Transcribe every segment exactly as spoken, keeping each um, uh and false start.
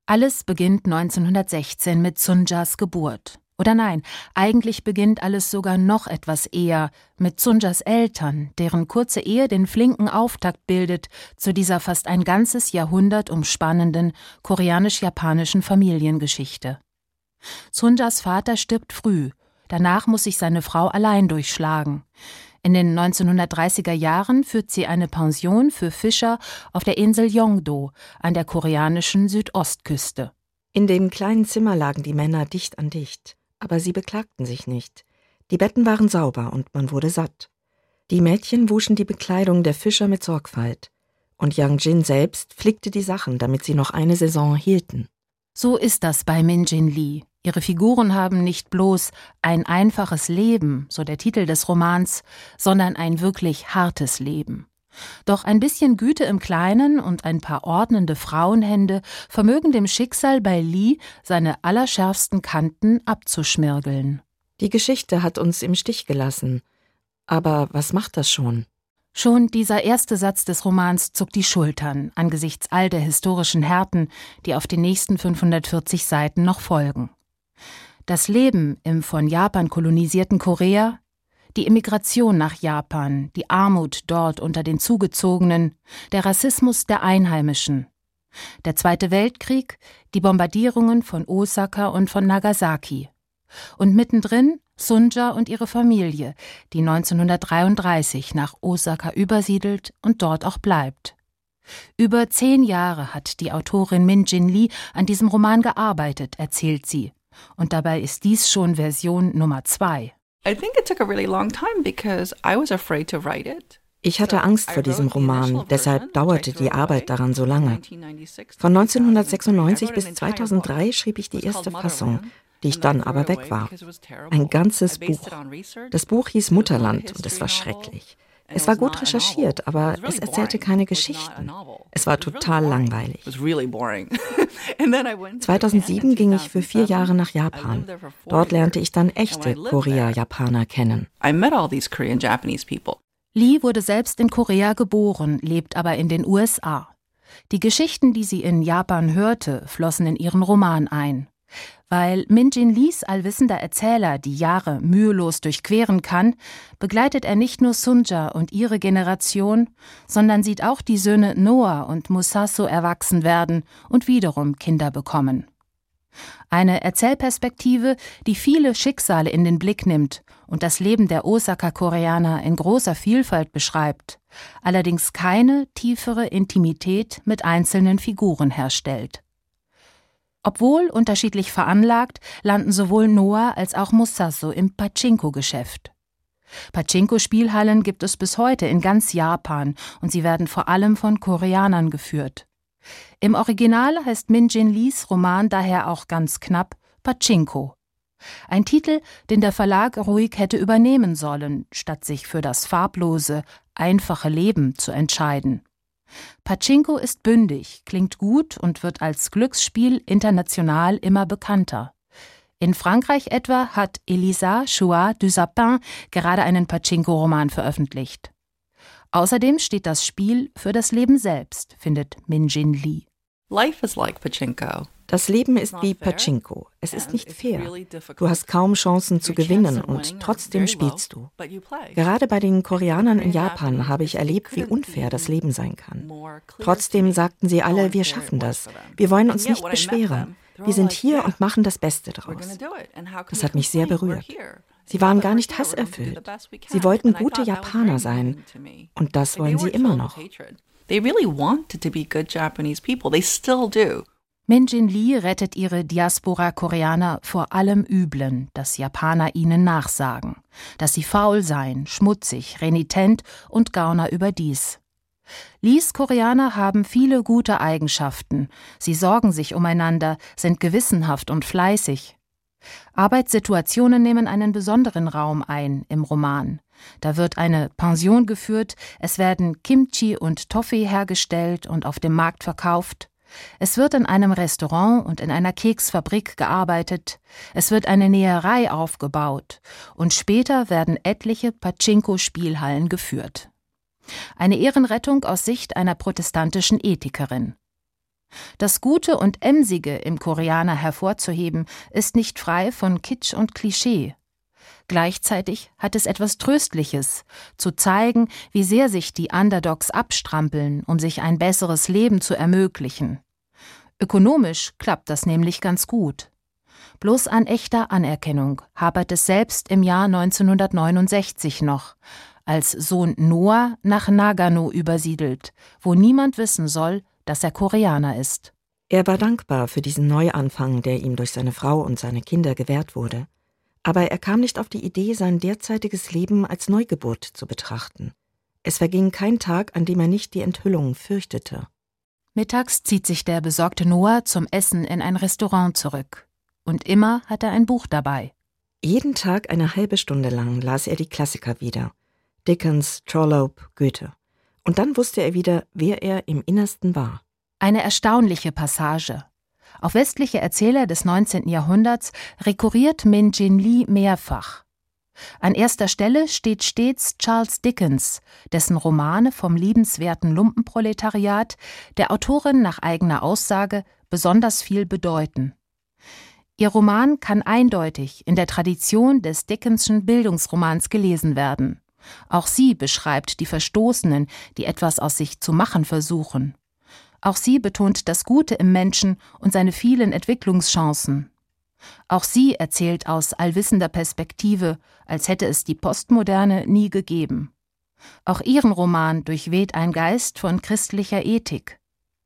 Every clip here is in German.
Alles beginnt neunzehnhundertsechzehn mit Sunjas Geburt. Oder nein, eigentlich beginnt alles sogar noch etwas eher mit Sunjas Eltern, deren kurze Ehe den flinken Auftakt bildet zu dieser fast ein ganzes Jahrhundert umspannenden koreanisch-japanischen Familiengeschichte. Sunjas Vater stirbt früh, danach muss sich seine Frau allein durchschlagen. In den neunzehnhundertdreißiger Jahren führt sie eine Pension für Fischer auf der Insel Yeongdo an der koreanischen Südostküste. In dem kleinen Zimmer lagen die Männer dicht an dicht, aber sie beklagten sich nicht. Die Betten waren sauber und man wurde satt. Die Mädchen wuschen die Bekleidung der Fischer mit Sorgfalt. Und Yang Jin selbst flickte die Sachen, damit sie noch eine Saison hielten. So ist das bei Min Jin Lee. Ihre Figuren haben nicht bloß ein einfaches Leben, so der Titel des Romans, sondern ein wirklich hartes Leben. Doch ein bisschen Güte im Kleinen und ein paar ordnende Frauenhände vermögen dem Schicksal bei Lee seine allerschärfsten Kanten abzuschmirgeln. Die Geschichte hat uns im Stich gelassen. Aber was macht das schon? Schon dieser erste Satz des Romans zuckt die Schultern angesichts all der historischen Härten, die auf den nächsten fünfhundertvierzig Seiten noch folgen. Das Leben im von Japan kolonisierten Korea, die Immigration nach Japan, die Armut dort unter den Zugezogenen, der Rassismus der Einheimischen, der Zweite Weltkrieg, die Bombardierungen von Osaka und von Nagasaki. Und mittendrin Sunja und ihre Familie, die neunzehnhundertdreiunddreißig nach Osaka übersiedelt und dort auch bleibt. Über zehn Jahre hat die Autorin Min Jin Lee an diesem Roman gearbeitet, erzählt sie. Und dabei ist dies schon Version Nummer zwei. Ich hatte Angst vor diesem Roman, deshalb dauerte die Arbeit daran so lange. Von neunzehnhundertsechsundneunzig bis zweitausenddrei schrieb ich die erste Fassung, die ich dann aber weg war. Ein ganzes Buch. Das Buch hieß Mutterland und es war schrecklich. Es war gut recherchiert, aber es erzählte keine Geschichten. Es war total langweilig. zweitausendsieben ging ich für vier Jahre nach Japan. Dort lernte ich dann echte Korea-Japaner kennen. Lee wurde selbst in Korea geboren, lebt aber in den U S A. Die Geschichten, die sie in Japan hörte, flossen in ihren Roman ein. Weil Min Jin Lees allwissender Erzähler die Jahre mühelos durchqueren kann, begleitet er nicht nur Sunja und ihre Generation, sondern sieht auch die Söhne Noah und Musasu erwachsen werden und wiederum Kinder bekommen. Eine Erzählperspektive, die viele Schicksale in den Blick nimmt und das Leben der Osaka-Koreaner in großer Vielfalt beschreibt, allerdings keine tiefere Intimität mit einzelnen Figuren herstellt. Obwohl unterschiedlich veranlagt, landen sowohl Noah als auch Musasu im Pachinko-Geschäft. Pachinko-Spielhallen gibt es bis heute in ganz Japan und sie werden vor allem von Koreanern geführt. Im Original heißt Min Jin Lees Roman daher auch ganz knapp Pachinko. Ein Titel, den der Verlag ruhig hätte übernehmen sollen, statt sich für das farblose, einfache Leben zu entscheiden. Pachinko ist bündig, klingt gut und wird als Glücksspiel international immer bekannter. In Frankreich etwa hat Elisa Chouat du Sapin gerade einen Pachinko-Roman veröffentlicht. Außerdem steht das Spiel für das Leben selbst, findet Min Jin Lee. Life is like Pachinko. Das Leben ist wie Pachinko. Es ist nicht fair. Du hast kaum Chancen zu gewinnen und trotzdem spielst du. Gerade bei den Koreanern in Japan habe ich erlebt, wie unfair das Leben sein kann. Trotzdem sagten sie alle, wir schaffen das. Wir wollen uns nicht beschweren. Wir sind hier und machen das Beste draus. Das hat mich sehr berührt. Sie waren gar nicht hasserfüllt. Sie wollten gute Japaner sein. Und das wollen sie immer noch. They really wanted to be good Japanese people. They still do. Min Jin Lee rettet ihre Diaspora-Koreaner vor allem Üblen, das Japaner ihnen nachsagen. Dass sie faul seien, schmutzig, renitent und Gauner überdies. Lees Koreaner haben viele gute Eigenschaften. Sie sorgen sich umeinander, sind gewissenhaft und fleißig. Arbeitssituationen nehmen einen besonderen Raum ein im Roman. Da wird eine Pension geführt, es werden Kimchi und Toffee hergestellt und auf dem Markt verkauft. Es wird in einem Restaurant und in einer Keksfabrik gearbeitet, es wird eine Näherei aufgebaut und später werden etliche Pachinko-Spielhallen geführt. Eine Ehrenrettung aus Sicht einer protestantischen Ethikerin. Das Gute und Emsige im Koreaner hervorzuheben, ist nicht frei von Kitsch und Klischee. Gleichzeitig hat es etwas Tröstliches, zu zeigen, wie sehr sich die Underdogs abstrampeln, um sich ein besseres Leben zu ermöglichen. Ökonomisch klappt das nämlich ganz gut. Bloß an echter Anerkennung hapert es selbst im Jahr neunzehnhundertneunundsechzig noch, als Sohn Noah nach Nagano übersiedelt, wo niemand wissen soll, dass er Koreaner ist. Er war dankbar für diesen Neuanfang, der ihm durch seine Frau und seine Kinder gewährt wurde. Aber er kam nicht auf die Idee, sein derzeitiges Leben als Neugeburt zu betrachten. Es verging kein Tag, an dem er nicht die Enthüllung fürchtete. Mittags zieht sich der besorgte Noah zum Essen in ein Restaurant zurück. Und immer hat er ein Buch dabei. Jeden Tag eine halbe Stunde lang las er die Klassiker wieder. Dickens, Trollope, Goethe. Und dann wusste er wieder, wer er im Innersten war. Eine erstaunliche Passage. Auf westliche Erzähler des neunzehnten Jahrhunderts rekurriert Min Jin Lee mehrfach. An erster Stelle steht stets Charles Dickens, dessen Romane vom liebenswerten Lumpenproletariat der Autorin nach eigener Aussage besonders viel bedeuten. Ihr Roman kann eindeutig in der Tradition des Dickenschen Bildungsromans gelesen werden. Auch sie beschreibt die Verstoßenen, die etwas aus sich zu machen versuchen. Auch sie betont das Gute im Menschen und seine vielen Entwicklungschancen. Auch sie erzählt aus allwissender Perspektive, als hätte es die Postmoderne nie gegeben. Auch ihren Roman durchweht ein Geist von christlicher Ethik.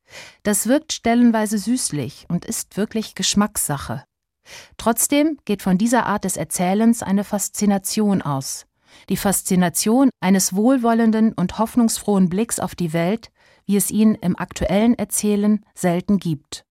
Das wirkt stellenweise süßlich und ist wirklich Geschmackssache. Trotzdem geht von dieser Art des Erzählens eine Faszination aus. Die Faszination eines wohlwollenden und hoffnungsfrohen Blicks auf die Welt, wie es ihn im aktuellen Erzählen selten gibt.